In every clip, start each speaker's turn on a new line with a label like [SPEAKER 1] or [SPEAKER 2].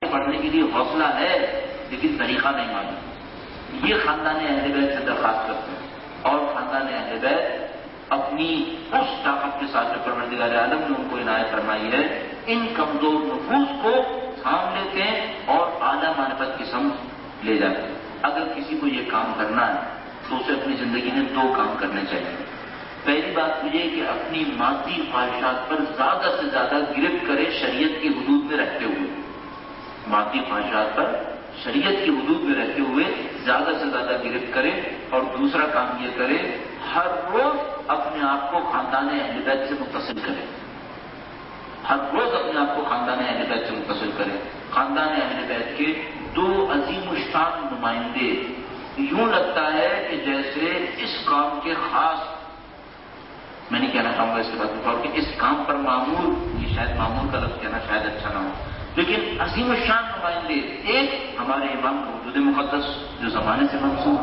[SPEAKER 1] پڑھنے کے لیے حوصلہ ہے لیکن طریقہ نہیں معلوم. یہ خاندان اہل بیت سے درخواست کرتے ہیں. اور خاندان اہل بیت اپنی اس طاقت کے ساتھ جو پروردگار عالم نے ان کو عنایت فرمائی ہے، ان کمزور نفوس کو تھام لیتے ہیں اور اعلیٰ معرفت کی سمت لے جاتے ہیں. اگر کسی کو یہ کام کرنا ہے تو اسے اپنی زندگی میں 2 کام کرنے چاہیے. پہلی بات یہ کہ اپنی مادی خواہشات پر زیادہ سے زیادہ گرفت کرے شریعت کی حدود میں رہتے ہوئے. مادی خواہشات پر شریعت کی حدود میں رہتے ہوئے زیادہ سے زیادہ گرفت کرے. اور دوسرا کام یہ کرے ہر روز اپنے آپ کو خاندان اہل بیت سے متصل کرے. ہر روز اپنے آپ کو خاندان اہل بیت سے متصل کرے. خاندان اہل بیت کے 2 عظیم الشان نمائندے، یوں لگتا ہے کہ جیسے اس کام کے خاص، میں نہیں کہنا چاہوں گا اس کے بعد بطور کہ اس کام پر معمول، یہ شاید معمول کا لفظ کہنا شاید اچھا نہ ہو، لیکن عظیم الشان نمائندے. ایک ہمارے امام کا وجود مقدس جو زمانے سے منسوب،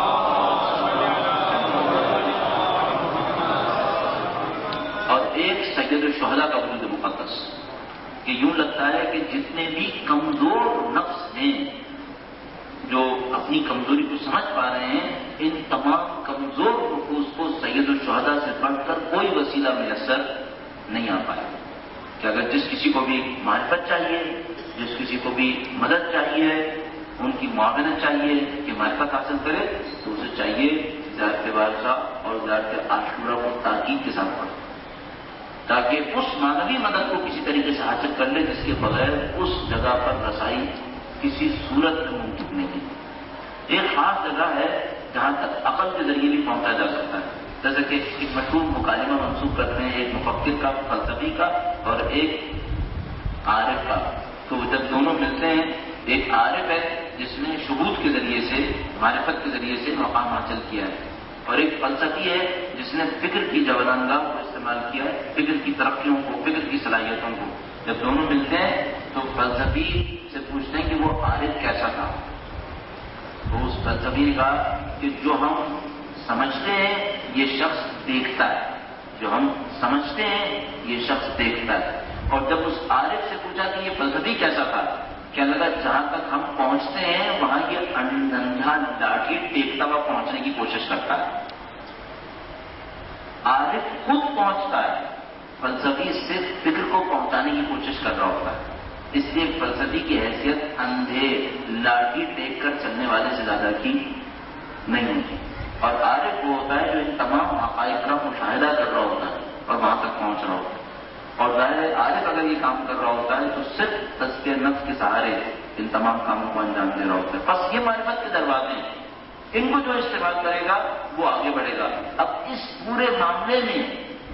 [SPEAKER 1] اور ایک سید الشہداء کا وجود مقدس. کہ یوں لگتا ہے کہ جتنے بھی کمزور نفس ہیں جو اپنی کمزوری کو سمجھ پا رہے ہیں، ان تمام کمزور نفوس کو سید الشہداء سے بڑھ کر کوئی وسیلہ میسر نہیں آ پایا. کہ اگر جس کسی کو بھی معرفت چاہیے، جس کسی کو بھی مدد چاہیے، ان کی معاونت چاہیے کہ معرفت حاصل کرے، تو اسے چاہیے زیارت وارثہ اور زیارت عاشورہ کو تاکید کے ساتھ پڑھے، تاکہ اس معنوی مدد کو کسی طریقے سے حاصل کر لے جس کے بغیر اس جگہ پر رسائی کسی صورت میں ممکن نہیں ہے. ایک خاص جگہ ہے جہاں تک عقل کے ذریعے بھی پہنچا جا سکتا ہے. جیسے کہ ایک مشہور مکالمہ منسوخ کرتے ہیں ایک مفکر کا، فلسفی کا، اور ایک عارف کا. تو جب دونوں ملتے ہیں، ایک عارف ہے جس نے شہود کے ذریعے سے، معرفت کے ذریعے سے مقام حاصل کیا ہے، اور ایک فلسفی ہے جس نے فکر کی جولانگاہ کو استعمال کیا ہے، فکر کی ترقیوں کو، فکر کی صلاحیتوں کو. جب دونوں ملتے ہیں تو فلسفی سے پوچھتے ہیں کہ وہ عارف کیسا تھا. تو اس فلسفی نے کہا کہ جو ہم سمجھتے ہیں یہ شخص دیکھتا ہے، جو ہم سمجھتے ہیں یہ شخص دیکھتا ہے. اور جب اس عارف سے پوچھا کہ یہ فلسفی کیسا تھا، کیا لگا جہاں تک ہم پہنچتے ہیں وہاں یہ اندھا لاٹھی ٹیکتا ہوا پہنچنے کی کوشش کرتا ہے. عارف خود پہنچتا ہے، فلسفی صرف فکر کو پہنچانے کی کوشش کر رہا ہوتا ہے. اس لیے فلسفی کی حیثیت اندھے لاٹھی ٹیک کر چلنے والے سے زیادہ کی نہیں ہوتی. اور عارف وہ ہوتا ہے جو ان تمام حقائق کا مشاہدہ کر رہا ہوتا ہے اور وہاں تک پہنچ رہا ہوتا ہے. اور ظاہر عارف اگر یہ کام کر رہا ہوتا ہے تو صرف تزکیہ نفس کے سہارے ان تمام کاموں کو انجام دے رہا ہوتا ہے. بس یہ معرفت کے دروازے ہیں، ان کو جو استعمال کرے گا وہ آگے بڑھے گا. اب اس پورے معاملے میں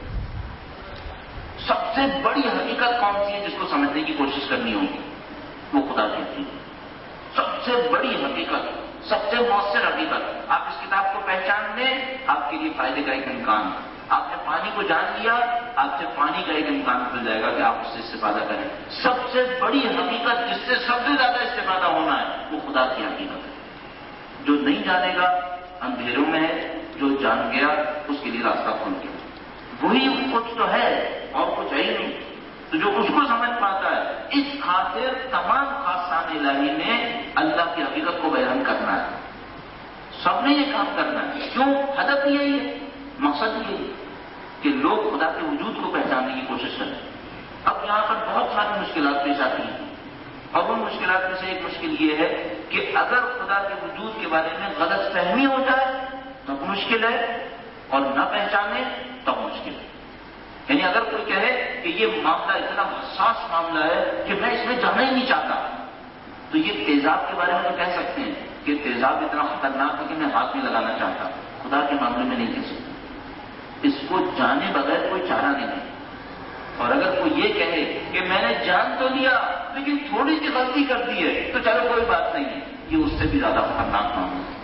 [SPEAKER 1] سب سے بڑی حقیقت کون سی ہے جس کو سمجھنے کی کوشش کرنی ہوگی؟ وہ خدا کی حقیقت. سب سے بڑی حقیقت، سب سے مؤثر حقیقت. آپ اس کتاب کو پہچان لیں، آپ کے لیے فائدے کا ایک امکان. آپ نے پانی کو جان لیا، آپ سے پانی کا ایک امکان کھل جائے گا کہ آپ اس سے استفادہ کریں. سب سے بڑی حقیقت جس سے سب سے زیادہ استفادہ ہونا ہے وہ خدا کی حقیقت ہے. جو نہیں جانے گا اندھیروں میں ہے، جو جان گیا اس کے لیے راستہ کھل گیا. وہی کچھ تو ہے اور کچھ ہے ہی نہیں. تو جو اس کو سمجھ پاتا ہے، اس خاطر تمام خاصان الہی نے اللہ کی حقیقت کو بیان کرنا ہے. سب نے یہ کام کرنا ہے. کیوں؟ ہدف یہی ہے، مقصد یہ ہے کہ لوگ خدا کے وجود کو پہچاننے کی کوشش کریں. اب یہاں پر بہت ساری مشکلات پیش آتی ہیں، اور ان مشکلات میں سے ایک مشکل یہ ہے کہ اگر خدا کے وجود کے بارے میں غلط فہمی ہو جائے تب مشکل ہے، اور نہ پہچانے تب مشکل ہے. یعنی اگر کوئی کہے کہ یہ معاملہ اتنا حساس معاملہ ہے کہ میں اس میں جانا ہی نہیں چاہتا، تو یہ تیزاب کے بارے میں تو کہہ سکتے ہیں کہ تیزاب اتنا خطرناک ہے کہ میں ہاتھ میں لگانا چاہتا. خدا کے معاملے میں نہیں کہہ سکتا. اس کو جانے بغیر کوئی چارہ نہیں ہے. اور اگر کوئی یہ کہے کہ میں نے جان تو لیا لیکن تھوڑی سی غلطی کر دی ہے تو چلو کوئی بات نہیں ہے، یہ اس سے بھی زیادہ خطرناک معاملہ ہے.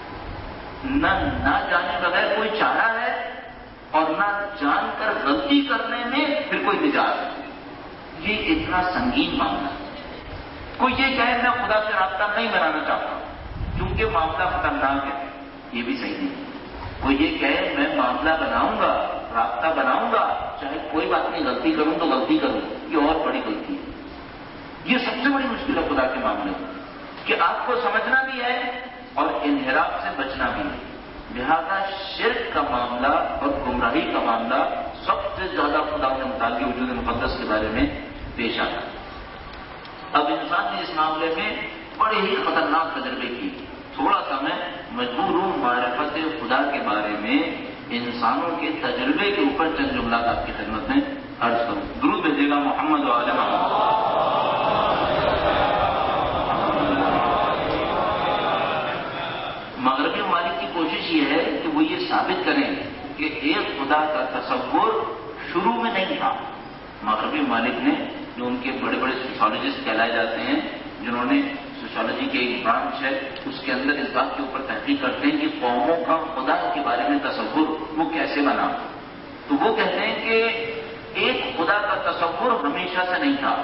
[SPEAKER 1] نہ جانے بغیر کوئی چارہ ہے، اور نہ جان کر غلطی کرنے میں پھر کوئی نجات ہے. یہ اتنا سنگین معاملہ ہے. کوئی یہ کہے میں خدا سے رابطہ نہیں بنانا چاہتا کیونکہ معاملہ خطرناک ہے، یہ بھی صحیح نہیں. کوئی یہ کہے میں معاملہ بناؤں گا، رابطہ بناؤں گا، چاہے کوئی بات نہیں غلطی کروں تو غلطی کروں، یہ اور بڑی غلطی ہے. یہ سب سے بڑی مشکل ہے خدا کے معاملے میں، کہ آپ کو سمجھنا بھی ہے اور انحراف سے بچنا بھی ہے۔ لہذا شرک کا معاملہ اور گمراہی کا معاملہ سب سے زیادہ خدا کے متعلق وجود مقدس کے بارے میں پیش آتا ہے۔ اب انسان نے اس معاملے میں بڑے ہی خطرناک تجربے کی۔ تھوڑا سا میں مجبور ہوں معرفت خدا کے بارے میں انسانوں کے تجربے کے اوپر چند جملات آپ کی خدمت میں عرض کروں۔ درود بھیجیے گا محمد و آل محمد۔ مغربی ممالک کی کوشش یہ ہے کہ وہ یہ ثابت کریں کہ ایک خدا کا تصور شروع میں نہیں تھا۔ مغربی ممالک نے، جو ان کے بڑے بڑے سوشالوجسٹ کہلائے جاتے ہیں، جنہوں نے سوشالوجی کے ایک برانچ ہے، اس کے اندر اس بات کے اوپر تحقیق کرتے ہیں کہ قوموں کا خدا کے بارے میں تصور وہ کیسے بنا، تو وہ کہتے ہیں کہ ایک خدا کا تصور ہمیشہ سے نہیں تھا۔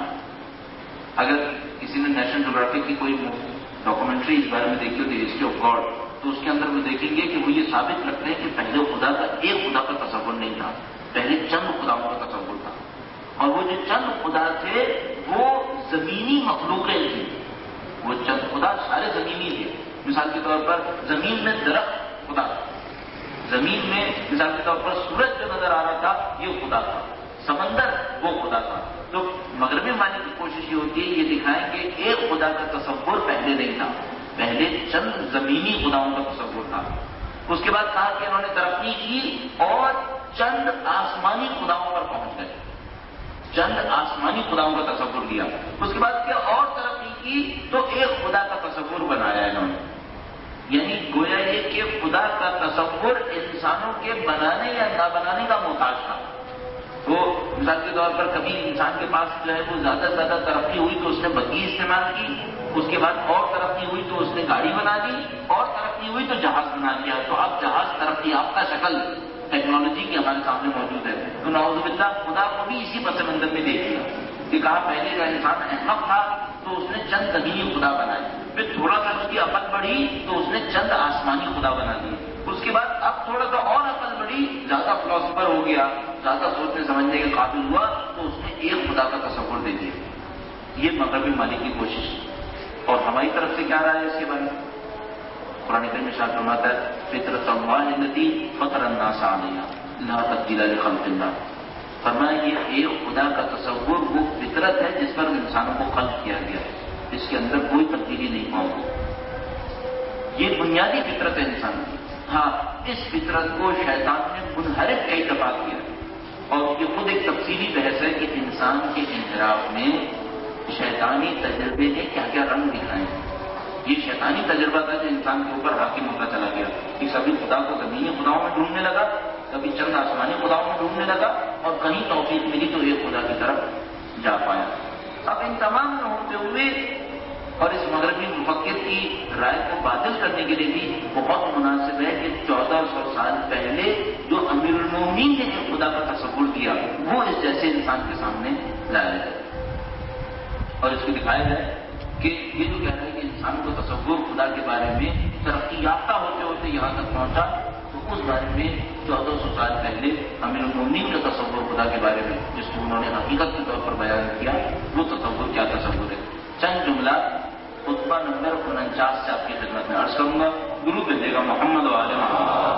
[SPEAKER 1] اگر کسی نے نیشنل جیوگرافک کی کوئی ڈاکومنٹری اس بارے میں دیکھی ہوتی ہے، ہسٹری آف گاڈ، تو اس کے اندر وہ دیکھیں گے کہ وہ یہ ثابت کرتے ہیں کہ پہلے خدا کا ایک خدا کا تصور نہیں تھا، پہلے چند خداؤں کا تصور تھا، اور وہ جو چند خدا تھے وہ زمینی مخلوقیں تھیں۔ وہ چند خدا سارے زمینی تھے۔ مثال کے طور پر زمین میں درخت خدا تھا، زمین میں مثال کے طور پر سورج جو نظر آ رہا تھا یہ خدا تھا، سمندر وہ خدا تھا۔ تو مغربی ممالک کی کوشش یہ ہوتی ہے یہ دکھائیں کہ ایک خدا کا تصور پہلے نہیں تھا، پہلے چند زمینی خداؤں کا تصور تھا۔ اس کے بعد کہا کہ انہوں نے ترقی کی اور چند آسمانی خداؤں پر پہنچ گئے، چند آسمانی خداؤں کا تصور کیا۔ اس کے بعد کیا اور ترقی کی تو ایک خدا کا تصور بنایا انہوں نے۔ یعنی گویا یہ کہ خدا کا تصور انسانوں کے بنانے یا نہ بنانے کا محتاج تھا۔ وہ مثال کے طور پر کبھی انسان کے پاس جو ہے وہ زیادہ سے زیادہ ترقی ہوئی تو اس نے بگھی استعمال کی، اس کے بعد اور ترقی ہوئی تو اس نے گاڑی بنا دی، اور ترقی ہوئی تو جہاز بنا دیا۔ تو اب جہاز ترقی یافتہ شکل ٹیکنالوجی کی ہمارے سامنے موجود ہے۔ تو نعوذ باللہ خدا کو بھی اسی پس منظر میں دیکھ لیا کہ کہا پہلے کا انسان احمق تھا تو اس نے چند زمینی خدا بنائے، پھر تھوڑا سا اس کی عقل بڑھی تو اس نے چند آسمانی خدا بنا دیے، اس کے بعد اب تھوڑا سا اور عقل بڑھی، زیادہ فلاسفر ہو گیا، زیادہ سوچنے سمجھنے کے قابل ہوا تو اس نے ایک خدا کا تصور دے دیا۔ یہ مغربی ممالک کی کوشش، اور ہماری طرف سے کیا رہا ہے اس کے بارے میں؟ قرآن کریم میں ارشاد فرماتا ہے فطرت اللہ التی فطر الناس علیہا لا تبدیل لخلق اللہ۔ فرمایا یہ ایک خدا کا تصور وہ فطرت ہے جس پر انسانوں کو خلق کیا گیا ہے، اس کے اندر کوئی تبدیلی نہیں پاؤں گی۔ یہ بنیادی فطرت ہے انسان کی۔ ہاں اس فطرت کو شیطان نے منحرف کئی دفعہ کیا، اور یہ خود ایک تفصیلی بحث ہے کہ انسان کے انحراف میں شیطانی تجربے نے کیا کیا رنگ دکھائے ہیں۔ یہ شیطانی تجربہ تھا جو انسان کے اوپر حاکم ہوتا چلا گیا کہ کبھی خدا کو زمینی خداؤں میں ڈھونڈنے لگا، کبھی چند آسمانی خداؤں میں ڈھونڈنے لگا، اور کہیں توفیق ملی تو ایک خدا کی طرف جا پایا۔ اب ان تمام میں ہوتے ہوئے اور اس مغربی مفکر کی رائے کو باطل کرنے کے لیے بھی بہت مناسب ہے کہ 1400 سال پہلے جو امیر المومنین نے ایک خدا کا تصور کیا وہ اس جیسے انسان کے سامنے لایا جائے اور اس کو دکھایا جائے کہ یہ جو کہہ رہا ہے کہ انسان کو تصور خدا کے بارے میں ترقی یافتہ ہوتے ہوتے یہاں تک پہنچا، تو اس بارے میں 1400 سال پہلے امیر المومنین کا تصور خدا کے بارے میں جس کو انہوں نے حقیقت کے طور پر بیان کیا وہ تصور کیا تصور ہے۔ چند جملہ خطبہ نمبر 49 سے آپ کی خدمت میں عرض کروں گا۔ درود بھیجیے گا محمد و آل محمد۔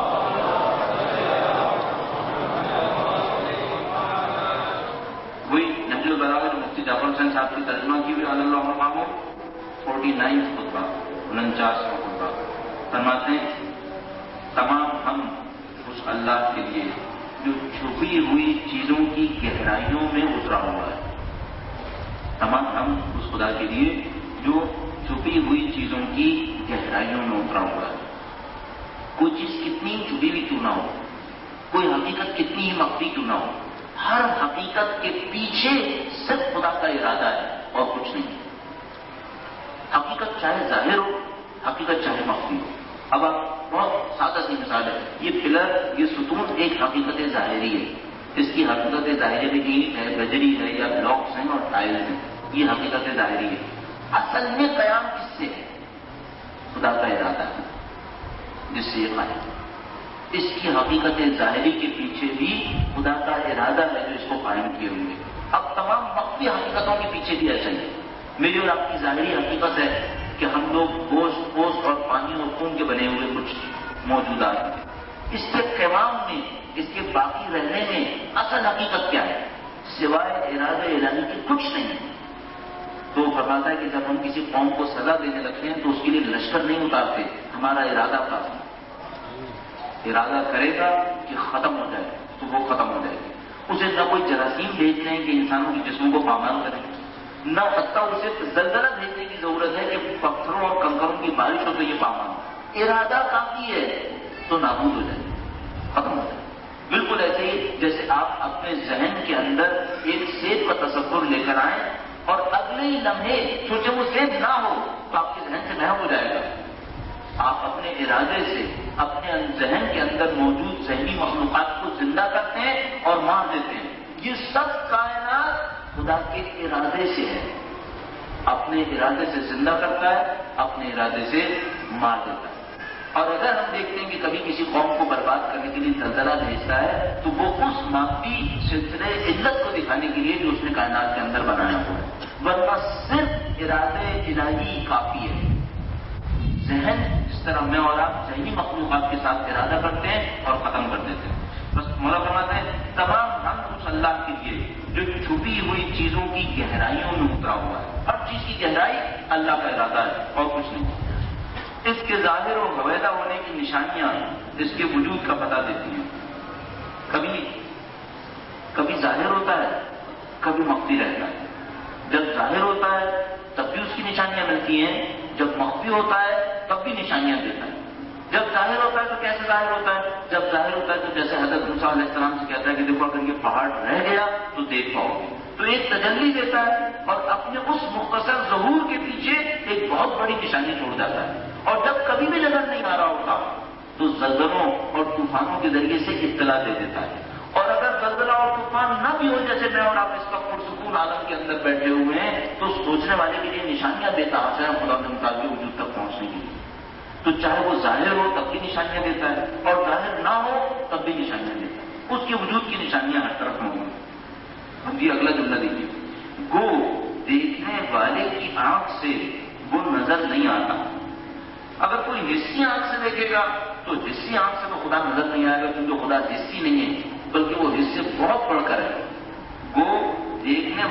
[SPEAKER 1] وہی نہج البلاغہ جو مفتی جعفر حسین صاحب کی ترجمہ کی ہوئی علی اللہ عنہ 49 خطبہ 49واں خطبہ فرماتے ہیں تمام ہم اس اللہ کے لیے جو چھپی ہوئی چیزوں کی گہرائیوں میں اترا ہوا ہے، تمام ہم اس خدا کے لیے جو چھپی ہوئی چیزوں کی گہرائیوں میں اترا ہوا ہے۔ کوئی چیز کتنی چھپی ہوئی کیوں نہ ہو، کوئی حقیقت کتنی ہی مخفی کیوں نہ ہو، ہر حقیقت کے پیچھے صرف خدا کا ارادہ ہے اور کچھ نہیں۔ حقیقت چاہے ظاہر ہو، حقیقت چاہے مخفی ہو۔ اب آپ بہت سادہ سی مثال ہے، یہ پلر، یہ ستون ایک حقیقت ظاہری ہے، اس کی حقیقت ظاہری میں اینٹ ہے، بجری ہے یا بلاکس ہیں اور ٹائلز ہیں، یہ حقیقت ظاہری ہے۔ اصل میں قیام کس سے ہے؟ خدا کا ارادہ ہے جس سے یہ قائم۔ اس کی حقیقت ظاہری کے پیچھے بھی خدا کا ارادہ ہے جو اس کو قائم کیے ہوئے۔ اب تمام مخفی حقیقتوں کے پیچھے بھی ایسا ہی. میری اور آپ کی ظاہری حقیقت ہے کہ ہم لوگ گوشت پوست اور پانی اور خون کے بنے ہوئے کچھ موجودات ہیں. اس کے قیام میں، اس کے باقی رہنے میں اصل حقیقت کیا ہے؟ سوائے ارادہ الہی کے کچھ نہیں. تو فرماتا ہے کہ جب ہم کسی قوم کو سزا دینے لگتے ہیں تو اس کے لیے لشکر نہیں اتارتے، ہمارا ارادہ کافی. ارادہ کرے گا کہ ختم ہو جائے تو وہ ختم ہو جائے گی. اسے نہ کوئی جراثیم بھیجتے ہیں کہ انسانوں کے جسموں کو پامال کریں، نہ حتیٰ اسے زلزلہ بھیجنے کی ضرورت ہے کہ پتھروں اور کنکروں کی بارش ہو تو یہ پامال. ارادہ کافی ہے تو نابود ہو جائے، ختم ہو جائے. بالکل ایسے ہی جیسے آپ اپنے ذہن کے اندر ایک سیب کا تصور لے کر آئیں اور اگلے ہی لمحے سوچے وہ سیب نہ ہو تو آپ کے ذہن سے محو ہو جائے گا. آپ اپنے ارادے سے اپنے ذہن کے اندر موجود ذہنی مخلوقات کو زندہ کرتے ہیں اور مار دیتے ہیں. یہ سب کائنات خدا کے ارادے سے ہے. اپنے ارادے سے زندہ کرتا ہے، اپنے ارادے سے مار دیتا ہے. اور اگر ہم دیکھتے ہیں کہ کبھی کسی قوم کو برباد کرنے کے لیے زلزلہ بھیجتا ہے تو وہ اس مادی سلسلے علت کو دکھانے کے لیے جو اس نے کائنات کے اندر بنایا ہوا ہے، ورنہ صرف ارادے الہی کافی ہے. ذہن جس طرح میں اور آپ ذہنی مخلوقات کے ساتھ ارادہ کرتے ہیں اور ختم کر دیتے ہیں. بس مولا فرماتے ہیں تمام حمد اس اللہ کے لیے جو چھپی ہوئی چیزوں کی گہرائیوں میں اترا ہوا ہے. ہر چیز کی گہرائی اللہ کا ارادہ ہے اور کچھ نہیں. اس کے ظاہر و غویدہ ہونے کی نشانیاں اس کے وجود کا پتہ دیتی ہیں. کبھی ظاہر ہوتا ہے، کبھی مخفی رہتا ہے. جب ظاہر ہوتا ہے تب بھی اس کی نشانیاں ملتی ہیں، جب مخفی ہوتا ہے تب بھی نشانیاں دیتا ہے. جب ظاہر ہوتا ہے تو کیسے ظاہر ہوتا ہے؟ جب ظاہر ہوتا ہے تو جیسے حضرت موسیٰ علیہ السلام سے کہتا ہے کہ دیکھو اگر یہ پہاڑ رہ گیا تو دیکھ پاؤ گے، تو ایک تجلی دیتا ہے اور اپنے اس مختصر ظہور کے پیچھے ایک بہت بڑی نشانی چھوڑ جاتا ہے. اور جب کبھی بھی نظر نہیں آ رہا ہوتا تو زلزلوں اور طوفانوں کے ذریعے سے اطلاع دے دیتا ہے. اور اگر زلزلہ اور طوفان نہ بھی ہو، جیسے میں اور آپ اس وقت پرسکون عالم کے اندر بیٹھے ہوئے ہیں، تو سوچنے والے کے لیے نشانیاں بے تحاشا ہیں خدا کے مطابق وجود تک پہنچنے کے لیے. تو چاہے وہ ظاہر ہو تب بھی نشانیاں دیتا ہے اور ظاہر نہ ہو تب بھی نشانیاں دیتا ہے. اس کے وجود کی نشانیاں ہر طرف موجود ہیں. اب یہ اگلا جملہ دیکھیے، گو دیکھنے والے کی آنکھ سے وہ نظر نہیں آتا. اگر کوئی حصی آنکھ سے دیکھے گا تو حصی آنکھ سے تو خدا نظر نہیں آئے گا، کیونکہ خدا حصی نہیں ہے بلکہ وہ حصے بہت بڑھ کر ہے. گو دیکھنے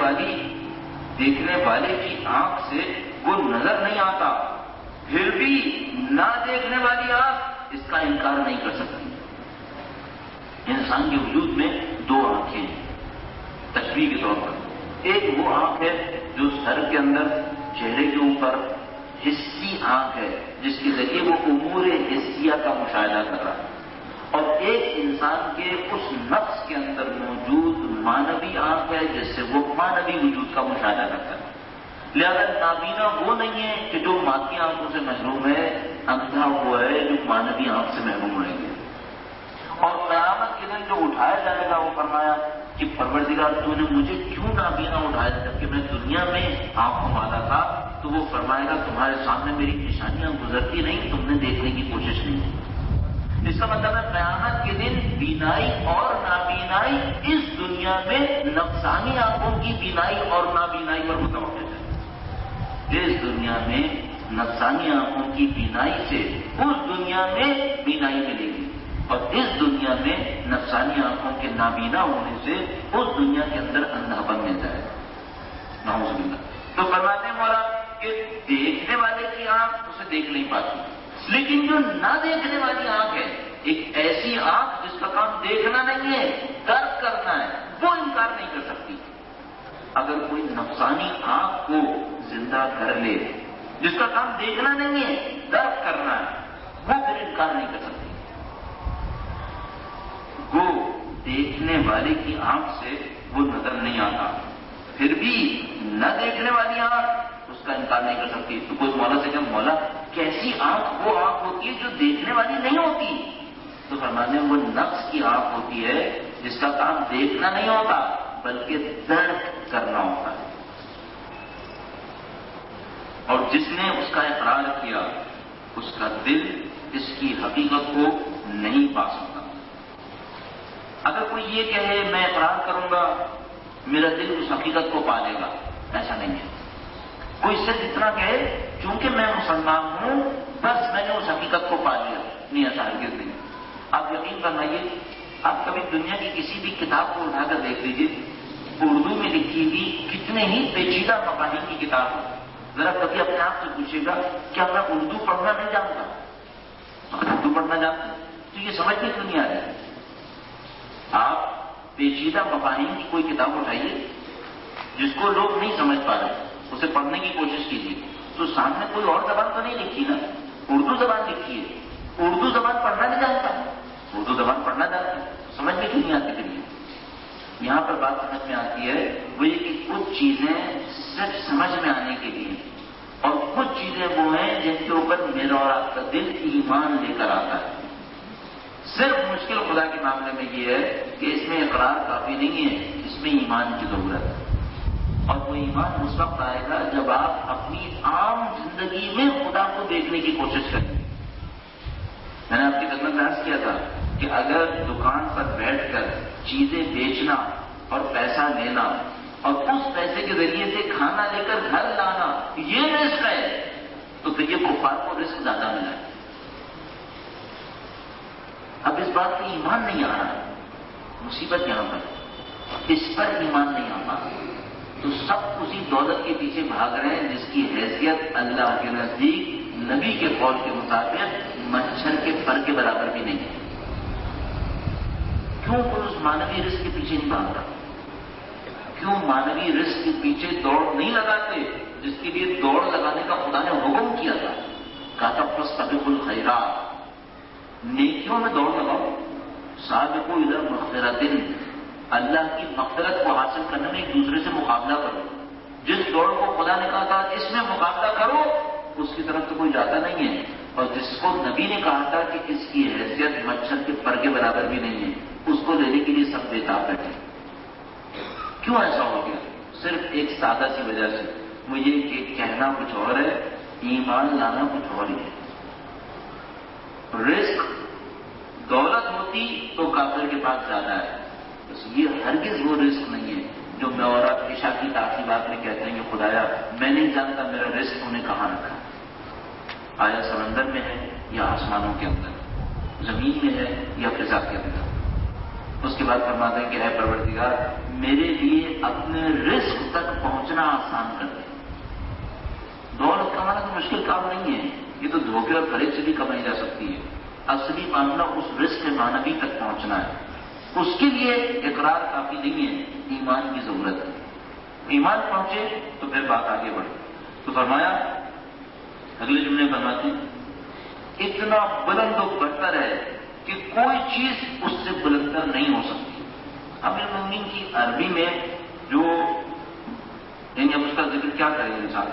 [SPEAKER 1] والے کی آنکھ سے وہ نظر نہیں آتا، پھر بھی نہ دیکھنے والی آنکھ اس کا انکار نہیں کر سکتی. انسان کے وجود میں دو آنکھیں ہیں تشبیہ کے طور پر. ایک وہ آنکھ ہے جو سر کے اندر چہرے کے اوپر حصی آنکھ ہے جس کے ذریعے وہ امور حسیہ کا مشاہدہ کر رہا ہے، اور ایک انسان کے اس نفس کے اندر موجود مانوی آنکھ ہے جس سے وہ مانوی وجود کا مشاہدہ کرتا ہے. لہذا نابینا وہ نہیں ہے کہ جو مادی آنکھوں سے محروم ہے، اندھا وہ ہے جو مانوی آنکھ سے محروم رہ گیا. اور قیامت کے دن جو اٹھایا جائے گا وہ فرمایا کہ پروردگار تو نے مجھے کیوں نابینا اٹھایا جبکہ میں دنیا میں آنکھوں والا تھا. تو وہ فرمائے گا تمہارے سامنے میری نشانیاں گزرتی نہیں، تم نے دیکھنے کی کوشش نہیں کی. اس کا مطلب ہے قیامت کے دن بینائی اور نابینائی اس دنیا میں نفسانی آنکھوں کی بینائی اور نابینائی پر متوقع ہے. اس دنیا میں نفسانی آنکھوں کی بینائی سے اس دنیا میں بینائی ملے گی، اور اس دنیا میں نفسانی آنکھوں کے نابینا ہونے سے اس دنیا کے اندر اندھاپن مل جائے گا. نعوذ باللہ. تو فرماتے ہیں مولا کہ دیکھنے والے کی آنکھ اسے دیکھ نہیں پاتی، لیکن جو نہ دیکھنے والی آنکھ ہے، ایک ایسی آنکھ جس کا کام دیکھنا نہیں ہے درک کرنا ہے، وہ انکار نہیں کر سکتی. اگر کوئی نفسانی آنکھ کو زندہ کر لے جس کا کام دیکھنا نہیں ہے درک کرنا ہے، وہ پھر انکار نہیں کر سکتی. گو دیکھنے والے کی آنکھ سے وہ نظر نہیں آتا، پھر بھی نہ دیکھنے والی آنکھ اس کا انکار نہیں کر سکتی. تو کوئی مولا سے کہ مولا کیسی آنکھ وہ آنکھ ہوتی ہے جو دیکھنے والی نہیں ہوتی؟ تو فرمانے وہ نفس کی آنکھ ہوتی ہے جس کا کام دیکھنا نہیں ہوتا بلکہ درک کرنا ہوتا ہے. اور جس نے اس کا اقرار کیا اس کا دل اس کی حقیقت کو نہیں پا سکتا. اگر کوئی یہ کہے میں اقرار کروں گا میرا دل اس حقیقت کو پا لے گا، ایسا نہیں ہے۔ کوئی صرف اتنا کہے چونکہ میں مسلمان ہوں بس میں نے اس حقیقت کو پا لیا، نہیں، ایسا ہرگز نہیں۔ آپ یقین فرمائیے، آپ کبھی دنیا کی کسی بھی کتاب کو اٹھا کر دیکھ لیجیے، اردو میں لکھی ہوئی کتنے ہی پیچیدہ مفاہیم کی کتاب ہے، ذرا کبھی اپنے آپ سے پوچھیے گا کیا میں اردو پڑھنا نہیں جانتا؟ اردو پڑھنا جانتا تو یہ سمجھ میں کیوں نہیں آ رہی؟ آپ پیچیدہ مفاہیم کی کوئی کتاب اٹھائیے جس کو لوگ نہیں سمجھ پا رہے، اسے پڑھنے کی کوشش کیجیے، تو سامنے کوئی اور زبان تو نہیں لکھی نا، اردو زبان لکھی ہے۔ اردو زبان پڑھنا نہیں جانتا، اردو زبان پڑھنا جانتا ہے، سمجھ میں کیوں نہیں آتی؟ پھر یہاں پر بات سمجھ میں آتی ہے وہ یہ کہ کچھ چیزیں صرف سمجھ میں آنے کے لیے، اور کچھ چیزیں وہ ہیں جن کے اوپر میرا اور آپ کا دل ایمان لے کر آتا ہے۔ صرف مشکل خدا کے معاملے میں یہ ہے کہ اس میں اقرار کافی نہیں ہے، اس میں ایمان کی ضرورت ہے، اور وہ ایمان اس وقت آئے گا جب آپ اپنی عام زندگی میں خدا کو دیکھنے کی کوشش کریں۔ میں نے آپ کی خدمت میں عرض کیا تھا کہ اگر دکان پر بیٹھ کر چیزیں بیچنا اور پیسہ لینا اور اس پیسے کے ذریعے سے کھانا لے کر گھر لانا یہ رزق ہے، تو پھر یہ کفار کو رزق زیادہ ملا ہے۔ اب اس بات پہ ایمان نہیں آ رہا، مصیبت یہاں پر اس پر ایمان نہیں آتا، تو سب اسی دولت کے پیچھے بھاگ رہے ہیں جس کی حیثیت اللہ کے نزدیک نبی کے قول کے مطابق مچھر کے پر کے برابر بھی نہیں ہے۔ کیوں کوئی اس مانوی رزق کے پیچھے نہیں بھاگتا؟ کیوں مانوی رزق کے پیچھے دوڑ نہیں لگاتے جس کے لیے دوڑ لگانے کا خدا نے حکم کیا تھا؟ کہا تھا فاستبقوا الخیرات، نیکیوں میں دوڑ لگاؤ، سابقوا الی مغفرۃ، اللہ کی مغفرت کو حاصل کرنے میں ایک دوسرے سے مقابلہ کرو۔ جس دوڑ کو خدا نے کہا تھا اس میں مقابلہ کرو، اس کی طرف تو کوئی جاتا نہیں ہے، اور جس کو نبی نے کہا تھا کہ اس کی حیثیت مچھر کے پر کے برابر بھی نہیں ہے، اس کو لینے کے لیے سب بےتاب بیٹھے۔ کیوں ایسا ہو گیا؟ صرف ایک سادہ سی وجہ سے، وہ یہ کہ کہنا کچھ اور ہے، ایمان لانا کچھ اور ہی ہے۔ رزق دولت ہوتی تو کافر کے پاس زیادہ ہے، بس یہ ہرگز وہ رزق نہیں ہے جو میں اور آپ عشاء کی تعقیبات میں کہتے ہیں کہ خدایا میں نہیں جانتا میرا رزق تو نے کہاں رکھا، آیا سمندر میں ہے یا آسمانوں کے اندر، زمین میں ہے یا فضا کے اندر۔ اس کے بعد فرماتے ہیں کہ اے پروردگار میرے لیے اپنے رزق تک پہنچنا آسان کر دے۔ دولت کمانا تو مشکل کام نہیں ہے، یہ تو دھوکے اور فریب سے بھی کمائی جا سکتی ہے۔ اصلی معاملہ اس رزق معنوی تک پہنچنا ہے، اس کے لیے اقرار کافی نہیں ہے، ایمان کی ضرورت ہے۔ ایمان پہنچے تو پھر بات آگے بڑھے۔ تو فرمایا، اگلے جملے فرماتے ہیں اتنا بلند و برتر ہے کہ کوئی چیز اس سے بلندر نہیں ہو سکتی۔ امیر المومنین کی عربی میں جو یعنی اب اس کا ذکر کیا کرے انسان،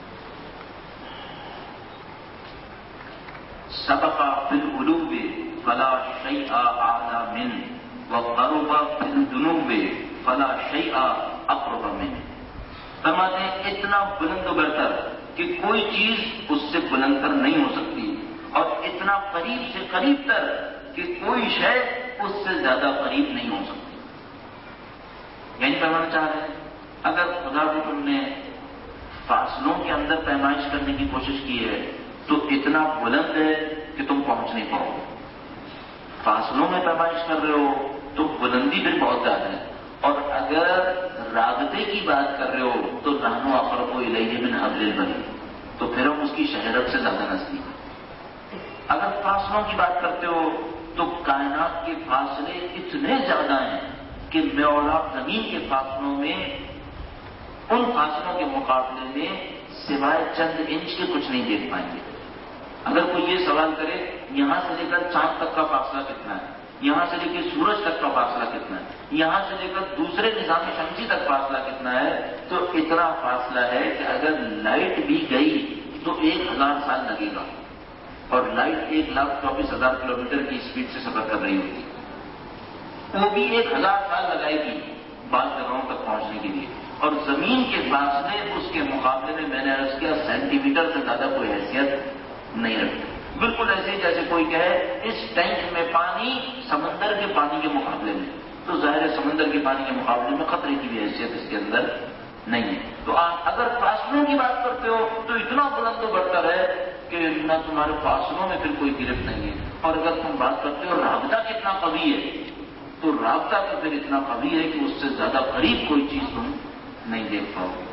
[SPEAKER 1] سبق فی العلوب فلا شیء اعلی من وقرب فی الجنوب فلا شیء اقرب من۔ فرماتے ہیں اتنا بلند و برتر کہ کوئی چیز اس سے بلندر نہیں ہو سکتی، اور اتنا قریب سے قریب تر کہ کوئی شے اس سے زیادہ قریب نہیں ہو سکتی۔ یعنی فرمانا چاہ رہے ہیں اگر خدا کو تم نے فاصلوں کے اندر پیمائش کرنے کی کوشش کی ہے تو اتنا بلند ہے کہ تم پہنچ نہیں پاؤ گے، فاصلوں میں پیمائش کر رہے ہو تو بلندی پھر بہت زیادہ ہے، اور اگر رابطے کی بات کر رہے ہو تو نحن اقرب الیہ من حبل الورید، تو پھر ہم اس کی شہرت سے زیادہ نزدیک ہیں۔ اگر فاصلوں کی بات کرتے ہو تو کائنات کے فاصلے اتنے زیادہ ہیں کہ میں اور آپ زمین کے فاصلوں میں ان فاصلوں کے مقابلے میں سوائے چند انچ کے کچھ نہیں دیکھ پائیں گے۔ اگر کوئی یہ سوال کرے یہاں سے لے کر چاند تک کا فاصلہ کتنا ہے، یہاں سے لے کے سورج تک کا فاصلہ کتنا ہے، یہاں سے لے کر دوسرے نظام شمسی تک فاصلہ کتنا ہے، تو اتنا فاصلہ ہے کہ اگر لائٹ بھی گئی تو 1000 سال لگے گا، اور لائٹ 1,24,000 کلومیٹر کی اسپیڈ سے سفر کر رہی ہوتی ہے، وہ بھی 1000 سال لگائے گی بعض جگہوں تک پہنچنے کے لیے، اور زمین کے فاصلے اس کے مقابلے میں نے عرض کیا سینٹی میٹر سے زیادہ کوئی حیثیت نہیں رکھتی۔ بالکل ایسے جیسے کوئی کہے اس ٹینک میں پانی سمندر کے پانی کے مقابلے میں، تو ظاہر سمندر کے پانی کے مقابلے میں خطرے کی بھی حیثیت اس کے اندر نہیں ہے. تو آپ اگر فاصلوں کی بات کرتے ہو تو اتنا بلند و برتر ہے کہ نہ تمہارے فاصلوں میں پھر کوئی گرفت نہیں ہے. اور اگر تم بات کرتے ہو رابطہ کتنا قوی ہے تو رابطہ تو پھر اتنا قوی ہے کہ اس سے زیادہ قریب کوئی چیز تم نہیں دیکھ پاؤ گے.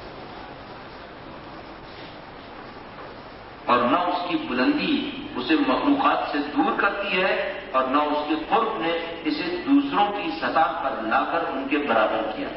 [SPEAKER 1] اور نہ اس کی بلندی اسے مخلوقات سے دور کرتی ہے اور نہ اس کے قرب نے اسے دوسروں کی سطح پر لا کر ان کے برابر کیا.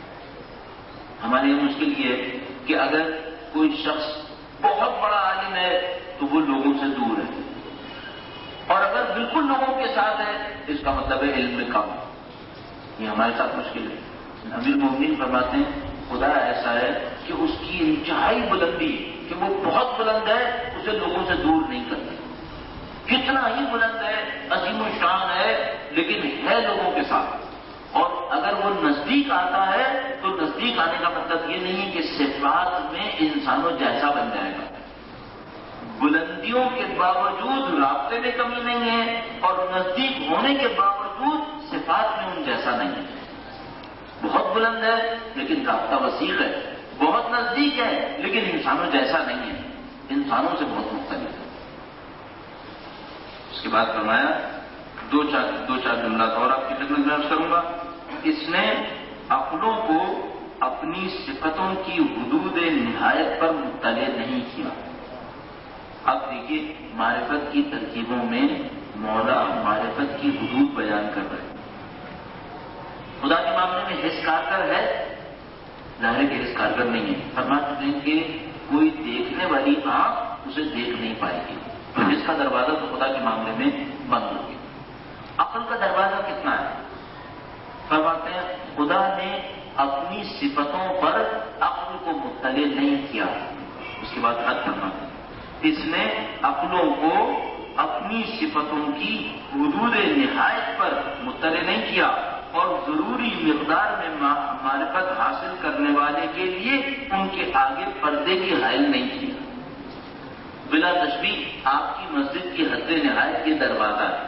[SPEAKER 1] ہمارے یہ مشکل یہ ہے کہ اگر کوئی شخص بہت بڑا عالم ہے تو وہ لوگوں سے دور ہے، اور اگر بالکل لوگوں کے ساتھ ہے اس کا مطلب ہے علم میں کم. یہ ہمارے ساتھ مشکل ہے. امیر المومنین فرماتے ہیں خدا ایسا ہے کہ اس کی انتہائی بلندی کہ وہ بہت بلند ہے اسے لوگوں سے دور نہیں کرتی. کتنا ہی بلند ہے، عظیم الشان ہے، لیکن ہے لوگوں کے ساتھ. اور اگر وہ نزدیک آتا ہے تو نزدیک آنے کا مطلب یہ نہیں کہ صفات میں انسانوں جیسا بن جائے گا. بلندیوں کے باوجود رابطے میں کمی نہیں ہے اور نزدیک ہونے کے باوجود صفات میں ان جیسا نہیں ہے. بہت بلند ہے لیکن رابطہ وسیع ہے، بہت نزدیک ہے لیکن انسانوں جیسا نہیں ہے، انسانوں سے بہت مختلف ہے. اس کے بعد فرمایا دو چار جملات اور آپ کی خدمت میں عرض کروں گا. اس نے عقلوں کو اپنی صفتوں کی حدود نہایت پر مطلع نہیں کیا. اب دیکھیے معرفت کی ترکیبوں میں مولا معرفت کی حدود بیان کر رہے ہیں. خدا کے معاملے میں حس کارگر ہے، ظاہر کہ حس کارگر نہیں ہے. فرماتے ہیں کہ کوئی دیکھنے والی آنکھ اسے دیکھ نہیں پائے گی، تو حس کا دروازہ تو خدا کے معاملے میں بند ہو گیا. عقل کا دروازہ کتنا ہے؟ فرماتے ہیں خدا نے اپنی صفتوں پر عقل کو مطلع نہیں کیا. اس کے بعد حد فرماتے ہیں اس نے عقلوں کو اپنی صفتوں کی حدود نہایت پر مطلع نہیں کیا اور ضروری مقدار میں معرفت حاصل کرنے والے کے لیے ان کے آگے پردے کی حائل نہیں کیا. بلا تشبیہ آپ کی مسجد کی حد نہایت یہ دروازہ ہے.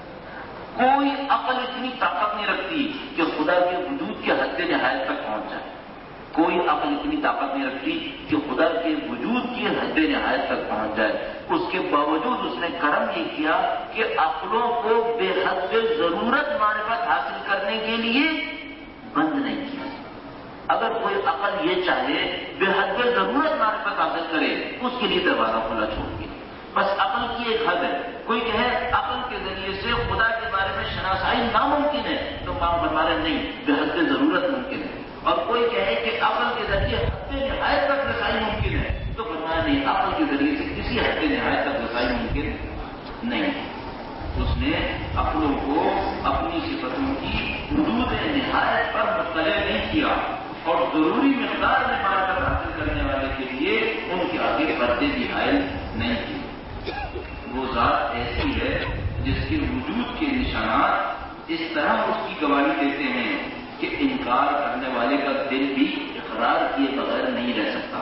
[SPEAKER 1] کوئی عقل اتنی طاقت نہیں رکھتی کہ خدا کے وجود کے حد نہایت تک پہنچ جائے. کوئی عقل اتنی طاقت نہیں رکھتی کہ خدا کے وجود کی حد نہایت تک پہنچ جائے. اس کے باوجود اس نے کرم یہ کیا کہ عقلوں کو بے حد ضرورت معرفت حاصل کرنے کے لیے بند نہیں کیا. اگر کوئی عقل یہ چاہے بے حد ضرورت معرفت حاصل کرے اس کے لیے دروازہ کھلا چھوڑ کے. بس عقل کی ایک حد ہے. کوئی کہے عقل کے ذریعے سے خدا کے بارے میں شناسائی ناممکن ہے تو کام فرما رہے نہیں، بے حد ضرورت ممکن ہے. اور کوئی کہے کہ عقل کے ذریعے حد نہایت تک رسائی ممکن ہے تو فرمایا نہیں، عقل کے ذریعے سے کسی حد نہایت تک رسائی ممکن نہیں. اس نے عقلوں کو اپنی صفتوں کی حدود نہایت پر مطلع نہیں کیا اور ضروری مقدار میں معرفت حاصل کرنے والے کے لیے ان کے آگے پردے کی حائل نہیں کی. وہ ذات ایسی ہے جس کے وجود کے نشانات اس طرح اس کی گواہی دیتے ہیں کہ انکار کرنے والے کا دل بھی اقرار کیے بغیر نہیں رہ سکتا.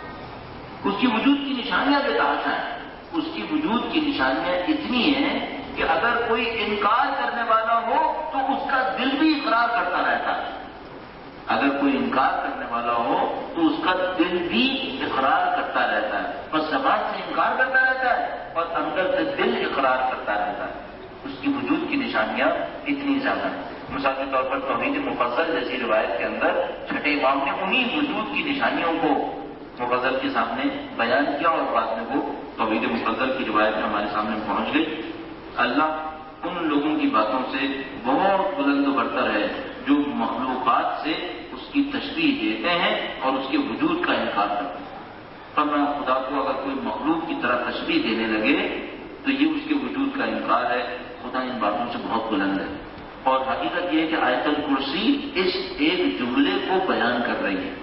[SPEAKER 1] اس کی وجود کی نشانیاں بے تحاشا ہیں. اس کی وجود کی نشانیاں اتنی ہیں کہ اگر کوئی انکار کرنے والا ہو تو اس کا دل بھی اقرار کرتا رہتا ہے. اگر کوئی انکار کرنے والا ہو تو اس کا دل بھی اقرار کرتا رہتا ہے. بس زبان سے انکار کرتا رہتا ہے اور اندر سے دل اقرار کرتا رہتا ہے. اس کی وجود کی نشانیاں اتنی زیادہ ہیں. مثال کے طور پر توحید مفضل جیسی روایت کے اندر چھٹے امام نے انہی وجود کی نشانیوں کو مفضل کے سامنے بیان کیا اور بعد میں وہ توحید مفضل کی روایت ہمارے سامنے پہنچ گئی. اللہ ان لوگوں کی باتوں سے بہت بلند و برتر ہے جو مخلوقات سے اس کی تشبیہ دیتے ہیں اور اس کے وجود کا انکار کرتے ہیں. فرمایا خدا کو اگر کوئی مخلوق کی طرح تشبیہ دینے لگے تو یہ اس کے وجود کا انکار ہے. خدا ان باتوں سے بہت بلند ہے. اور حقیقت یہ ہے کہ آیت الکرسی اس ایک جملے کو بیان کر رہی ہے.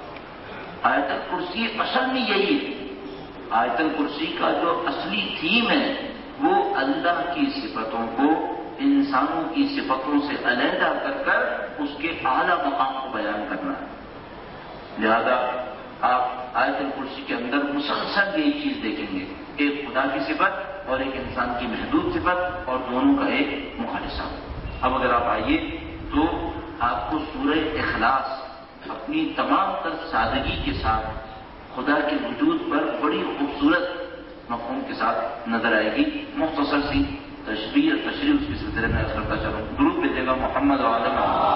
[SPEAKER 1] آیت الکرسی اصل میں یہی ہے. آیت الکرسی کا جو اصلی تھیم ہے وہ اللہ کی صفتوں کو انسانوں کی صفتوں سے علیحدہ کر اس کے اعلیٰ مقام کو بیان کرنا ہے. لہذا آپ آیت الکرسی کے اندر مسلسل ایک چیز دیکھیں گے، ایک خدا کی صفت اور ایک انسان کی محدود صفت اور دونوں کا ایک مخالصہ. اب اگر آپ آئیے تو آپ کو سورہ اخلاص اپنی تمام تر سادگی کے ساتھ خدا کے وجود پر بڑی خوبصورت مفہوم کے ساتھ نظر آئے گی. مختصر سی تشریح اس کے سلسلے میں کرتا چلوں. درود بھیجے گا محمد عالم.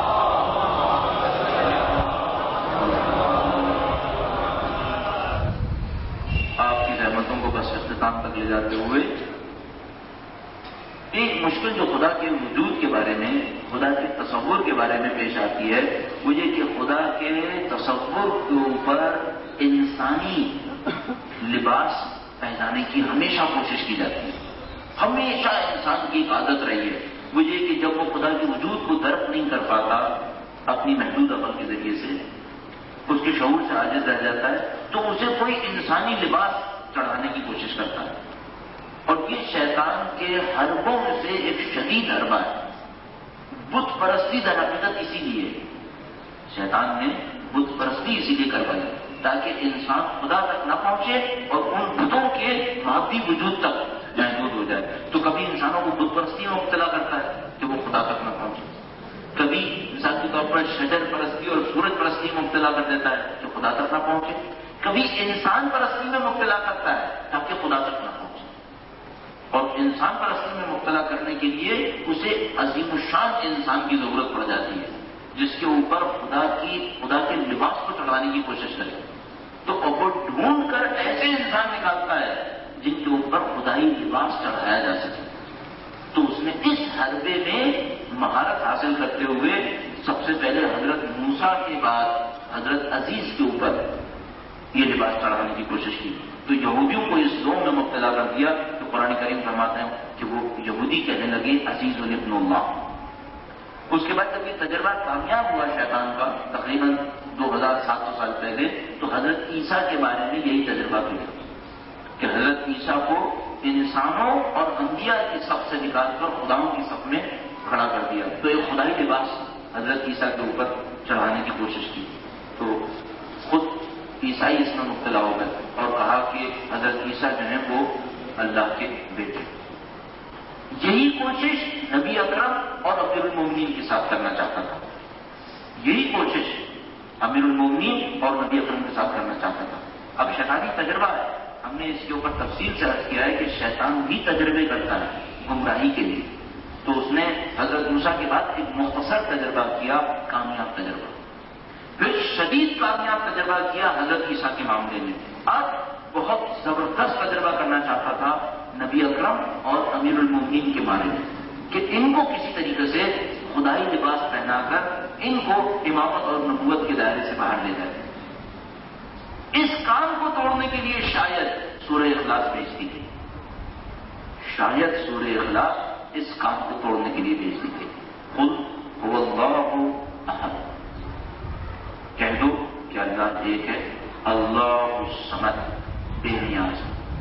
[SPEAKER 1] آپ کی رحمتوں کو بس اختتام تک لے جاتے ہوئے ایک مشکل جو خدا کے وجود کے بارے میں، خدا کے تصور کے بارے میں پیش آتی ہے وہ یہ کہ خدا کے تصور کے اوپر انسانی لباس پہنانے کی ہمیشہ کوشش کی جاتی ہے. ہمیشہ انسان کی ایک عادت رہی ہے وہ یہ کہ جب وہ خدا کے وجود کو درک نہیں کر پاتا اپنی محدود عقل کے ذریعے سے، اس کے شعور سے عاجز رہ جاتا ہے تو اسے کوئی انسانی لباس چڑھانے کی کوشش کرتا ہے. اور یہ شیطان کے حربوں میں سے ایک شدید حربہ ہے. بت پرستی در حقیقت اسی لیے شیطان نے بت پرستی اسی لیے کروائی تاکہ انسان خدا تک نہ پہنچے اور ان بتوں کے مادی وجود تک محدود ہو جائے. تو کبھی انسانوں کو بت پرستی میں مبتلا کرتا ہے کہ وہ خدا تک نہ پہنچے، کبھی مثال کے طور پر شجر پرستی اور سورج پرستی میں مبتلا کر دیتا ہے کہ خدا تک نہ پہنچے، کبھی انسان پرستی میں مبتلا کرتا ہے تاکہ خدا تک نہ پہنچے. اور انسان پرستی میں مبتلا کرنے کے لیے اسے عظیم الشان انسان کی ضرورت پڑ جاتی ہے جس کے اوپر خدا کے لباس کو چڑھانے کی کوشش کرے. تو وہ ڈھونڈ کر ایسے انسان نکالتا ہے جن کے اوپر خدائی لباس چڑھایا جا سکے. تو اس نے اس حربے میں مہارت حاصل کرتے ہوئے سب سے پہلے حضرت موسیٰ کے بعد حضرت عزیز کے اوپر یہ لباس چڑھانے کی کوشش کی. تو یہودیوں کو اس دو میں مبتلا کر دیا. تو قرآن کریم فرماتے ہیں کہ وہ یہودی کہنے لگے عزیز ابن اللہ. اس کے بعد جب یہ تجربہ کامیاب ہوا شیطان کا تقریباً 2700 سال پہلے، تو حضرت عیسیٰ کے بارے میں یہی تجربہ کیا کہ حضرت عیسیٰ کو انسانوں اور انبیاء کی صف سے نکال کر خداؤں کی صف میں کھڑا کر دیا. تو ایک خدائی لباس حضرت عیسیٰ کے اوپر چڑھانے کی کوشش کی. تو خود عیسائی اس میں مبتلا ہو گئے اور کہا کہ حضرت عیسیٰ جو ہیں وہ اللہ کے بیٹے. یہی کوشش نبی اکرم اور امیر المومنین کے ساتھ کرنا چاہتا تھا. یہی کوشش امیر المومنین اور نبی اکرم کے ساتھ کرنا چاہتا تھا. اب شیطانی تجربہ ہے، ہم نے اس کے اوپر تفصیل سے عرض کیا ہے کہ شیطان بھی تجربے کرتا ہے گمراہی کے لیے. تو اس نے حضرت موسیٰ کے بعد ایک مختصر تجربہ کیا، کامیاب تجربہ، پھر شدید کامیاب تجربہ کیا حضرت عیسیٰ کے معاملے میں. اب بہت زبردست تجربہ کرنا چاہتا تھا نبی اکرم اور امیر المومنین کے بارے میں کہ ان کو کسی طریقے سے خدائی لباس پہنا کر ان کو امامت اور نبوت کے دائرے سے باہر لے جائے. اس کام کو توڑنے کے لیے شاید سورہ اخلاص بھیج دی گئی. شاید سورہ اخلاص اس کام کو توڑنے کے لیے بھیج دی گئی. قل هو اللہ احد، کہہ دو کہ اللہ ایک ہے، اللہ الصمد، بے نیاز،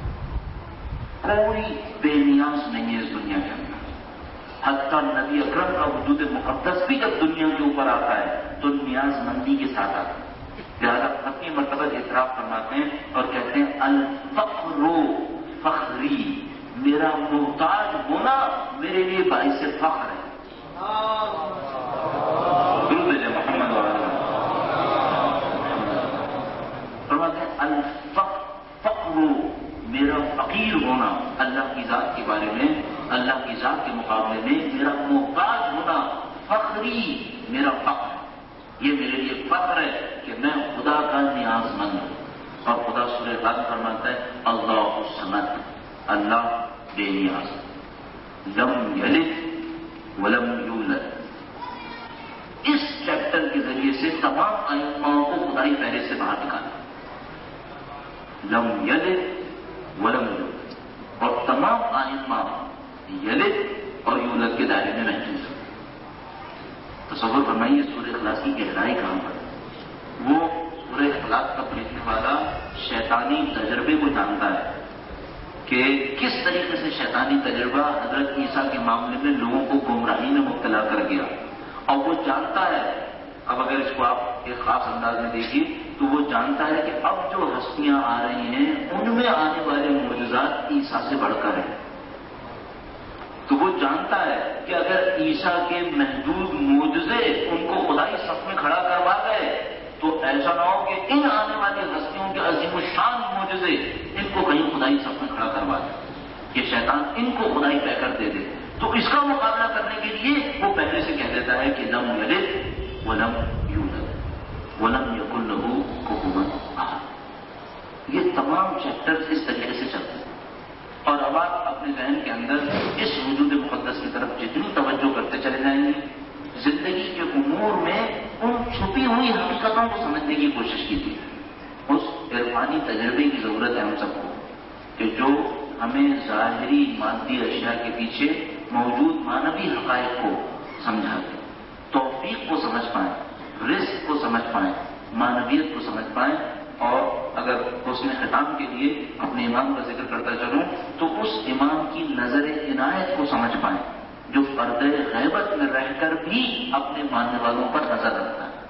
[SPEAKER 1] کوئی بے نیاز نہیں ہے اس دنیا کے اندر. حتیٰ نبی اکرم کا وجود مقدس بھی جب دنیا کے اوپر آتا ہے تو نیاز مندی کے ساتھ آتا ہے. لہٰذا اپنی مرتبہ اعتراف فرماتے ہیں اور کہتے ہیں الفقر فخری، میرا محتاج ہونا میرے لیے باعث فخر ہے. محمد فرماتے ہیں الفقر، میرا فقیر ہونا اللہ کی ذات کے بارے میں، اللہ کی ذات کے مقابلے میں میرا محتاج ہونا فخری، میرا فخر، یہ میرے لیے فخر ہے کہ میں خدا کا نیاز مند ہوں. اور خدا سورہ بعد فرماتا ہے اللہ الصمد، اللہ بے نیاز، لم یلد ولم یولد. اس چیپٹر کے ذریعے سے تمام ائماؤں کو خدائی پہرے سے باہر نکالا. لم یلد ولم یولد، اور تمام ائمہ یلد اور یولد کے دائرے میں محفوظ ہیں. تصور فرمائیے سورہ اخلاص کی گہرائی کہاں پر. وہ سورہ اخلاص کا پڑھنے والا شیطانی تجربے کو جانتا ہے کہ کس طریقے سے شیطانی تجربہ حضرت عیسیٰ کے معاملے میں لوگوں کو گمراہی میں مبتلا کر گیا. اور وہ جانتا ہے، اب اگر اس کو آپ ایک خاص انداز میں دیکھیے تو وہ جانتا ہے کہ اب جو ہستیاں آ رہی ہیں ان میں آنے والے معجزات عیسیٰ سے بڑھ کر ہیں. تو وہ جانتا ہے کہ اگر عیسیٰ کے محدود معجزے ان کو خدائی صف میں کھڑا کروا گئے تو ایسا نہ ہو کہ ان آنے والی ہستیوں کے عظیم الشان معجزے ان کو کہیں خدائی صف میں کھڑا کروا دے، یہ شیطان ان کو خدائی پہ کر دے دے۔ تو اس کا مقابلہ کرنے کے لیے وہ پہلے سے کہہ دیتا ہے کہ لم یلد ولم یولد ولم یکن لہ کفوا احد۔ یہ تمام چیپٹرز اس طریقے سے چلتے ہیں، اور اب آپ اپنے ذہن کے اندر اس وجود مقدس کی طرف جتنی توجہ کرتے چلے جائیں گے، زندگی کے امور میں ان چھپی ہوئی حقیقتوں کو سمجھنے کی کوشش کیجیے۔ اس عرفانی تجربے کی ضرورت ہے ہم سب کو کہ جو ہمیں ظاہری مادی اشیاء کے پیچھے موجود مانوی حقائق کو سمجھا دیں، توفیق کو سمجھ پائیں، رزق کو سمجھ پائیں، مانویت کو سمجھ پائیں، اور اگر حسن ختام کے لیے اپنے امام کا ذکر کرتا چلوں تو اس امام کی نظر عنایت کو سمجھ پائیں جو پردے غیبت میں رہ کر بھی اپنے ماننے والوں پر نظر رکھتا ہے۔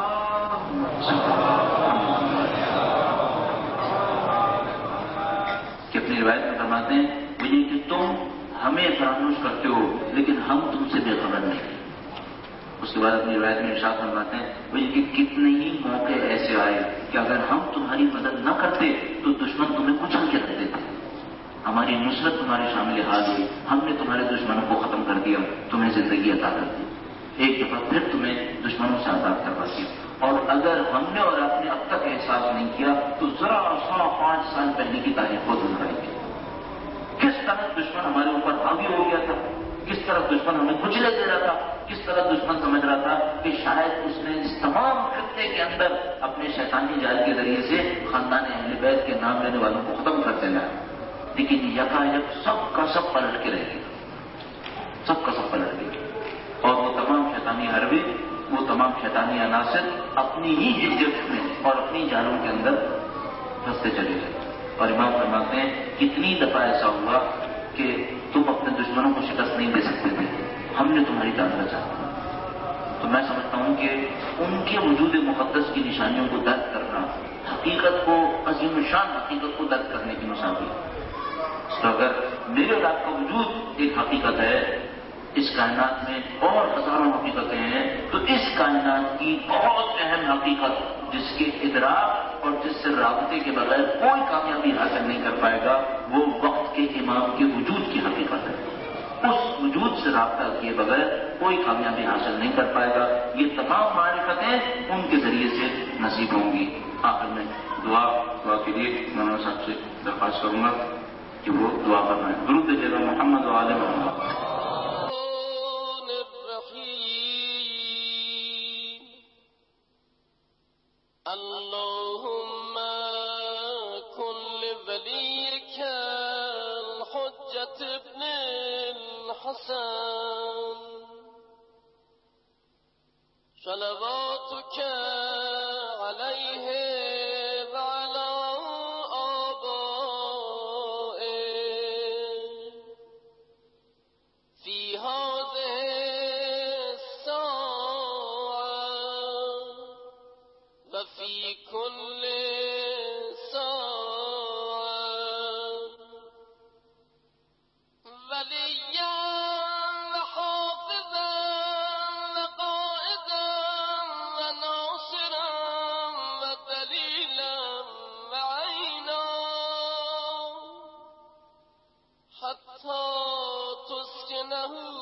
[SPEAKER 1] کہ اپنی روایت میں فرماتے ہیں وہ یہ کہ تم ہمیں فراموش کرتے ہو لیکن ہم تم سے بے خبر نہیں۔ اس کے بعد اپنی روایت میں ارشاد فرماتے ہیں وہ یہ کہ کتنے ہی موقع ایسے آئے کہ اگر ہم تمہاری مدد نہ کرتے تو دشمن تمہیں کچل کے رکھ دیتے، ہماری نصرت تمہارے شامل حال ہوئی، ہم نے تمہارے دشمنوں کو ختم کر دیا، تمہیں زندگی عطا کر دی، ایک دفعہ پھر تمہیں دشمنوں سے آزاد کروا دیا۔ اور اگر ہم نے اور آپ نے اب تک احساس نہیں کیا تو ذرا 5 سال پہلے کی تاریخ کو دہرائیں گے، کس طرح دشمن ہمارے اوپر حاوی ہو گیا تھا، کس طرح دشمن ہمیں کچلے دے رہا تھا، کس طرح دشمن سمجھ رہا تھا کہ شاید اس نے اس تمام خطے کے اندر اپنے شیطانی جال کے ذریعے سے خاندان اہل بیت کے نام لینے والوں کو ختم کر دینا ہے، لیکن یکایک سب کا سب پلٹ کے رہ گیا، سب کا سب پلٹ گیا، اور وہ تمام شیطانی حربے، وہ تمام شیطانی عناصر اپنی ہی ہجرت میں اور اپنی جالوں کے اندر پھنستے چلے گئے۔ اور امام فرماتے ہیں کتنی دفعہ ایسا ہوا کہ تم اپنے دشمنوں کو شکست نہیں دے سکتے تھے، ہم نے تمہاری جان بچا۔ تو میں سمجھتا ہوں کہ ان کے وجود مقدس کی نشانیوں کو درک کرنا حقیقت کو، عظیم الشان حقیقت کو درک کرنے کی مساوی ہے۔ تو اگر میرے اور آپ کا وجود ایک حقیقت ہے، اس کائنات میں اور ہزاروں حقیقتیں ہیں، تو اس کائنات کی بہت اہم حقیقت جس کے ادراک اور جس سے رابطے کے بغیر کوئی کامیابی حاصل نہیں کر پائے گا وہ وقت کے امام کے وجود کی حقیقت ہے۔ اس وجود سے رابطہ کیے بغیر کوئی کامیابی حاصل نہیں کر پائے گا۔ یہ تمام معرفتیں ان کے ذریعے سے نصیب ہوں گی۔ آخر میں دعا کے لیے مولانا صاحب سے درخواست کروں گا کہ وہ دعا فرمائیں۔ درود جناب محمد و آل محمد۔
[SPEAKER 2] اللهم كن لوليك الحجة ابن الحسن صلواتك عليه وعلى آبائه في هذه الساعة وفي كل ساعة وليا وحافظا وقائدا وناصرا ودليلا وعينا حتى تسكنه